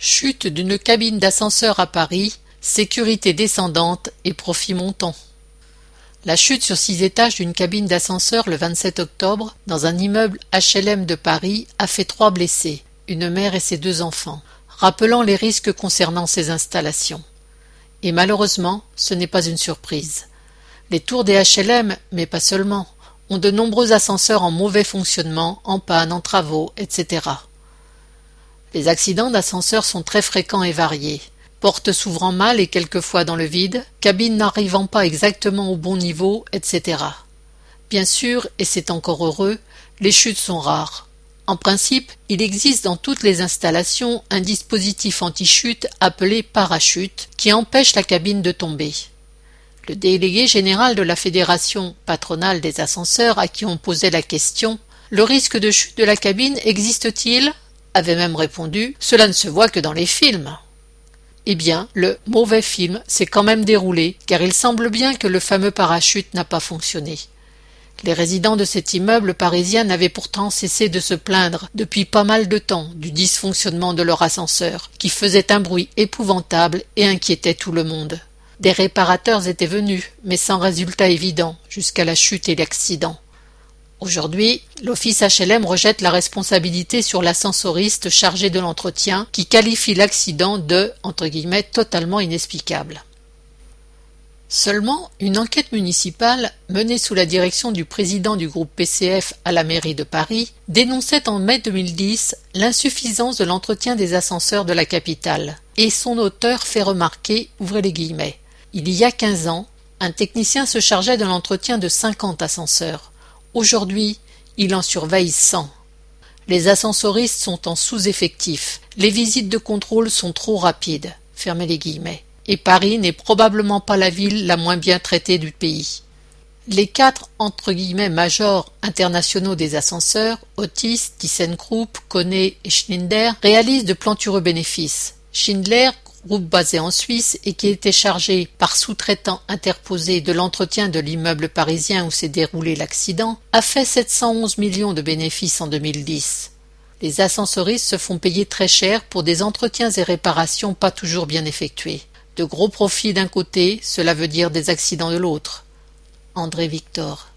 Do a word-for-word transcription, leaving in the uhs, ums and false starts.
Chute d'une cabine d'ascenseur à Paris, sécurité descendante et profit montant. La chute sur six étages d'une cabine d'ascenseur le vingt-sept octobre dans un immeuble H L M de Paris a fait trois blessés, une mère et ses deux enfants, rappelant les risques concernant ces installations. Et malheureusement, ce n'est pas une surprise. Les tours des H L M, mais pas seulement, ont de nombreux ascenseurs en mauvais fonctionnement, en panne, en travaux, et cetera. Les accidents d'ascenseurs sont très fréquents et variés. Portes s'ouvrant mal et quelquefois dans le vide, cabines n'arrivant pas exactement au bon niveau, et cetera. Bien sûr, et c'est encore heureux, les chutes sont rares. En principe, il existe dans toutes les installations un dispositif anti-chute appelé parachute qui empêche la cabine de tomber. Le délégué général de la Fédération patronale des ascenseurs à qui on posait la question « Le risque de chute de la cabine existe-t-il ?» avait même répondu « Cela ne se voit que dans les films ». Eh bien, le mauvais film s'est quand même déroulé, car il semble bien que le fameux parachute n'a pas fonctionné. Les résidents de cet immeuble parisien n'avaient pourtant cessé de se plaindre depuis pas mal de temps du dysfonctionnement de leur ascenseur, qui faisait un bruit épouvantable et inquiétait tout le monde. Des réparateurs étaient venus, mais sans résultat évident, jusqu'à la chute et l'accident. Aujourd'hui, l'office H L M rejette la responsabilité sur l'ascensoriste chargé de l'entretien qui qualifie l'accident de entre guillemets, « totalement inexplicable ». Seulement, une enquête municipale, menée sous la direction du président du groupe P C F à la mairie de Paris, dénonçait en mai deux mille dix l'insuffisance de l'entretien des ascenseurs de la capitale. Et son auteur fait remarquer, ouvrez les guillemets, « Il y a quinze ans, un technicien se chargeait de l'entretien de cinquante ascenseurs. Aujourd'hui, il en surveille cent. Les ascensoristes sont en sous-effectif. Les visites de contrôle sont trop rapides. » Fermez les guillemets. Et Paris n'est probablement pas la ville la moins bien traitée du pays. Les quatre entre guillemets majors internationaux des ascenseurs, Otis, ThyssenKrupp, Kone et Schindler, réalisent de plantureux bénéfices. Schindler, groupe basé en Suisse et qui était chargé par sous-traitant interposé de l'entretien de l'immeuble parisien où s'est déroulé l'accident, a fait sept cent onze millions de bénéfices en deux mille dix. Les ascensoristes se font payer très cher pour des entretiens et réparations pas toujours bien effectués. De gros profits d'un côté, cela veut dire des accidents de l'autre. André Victor.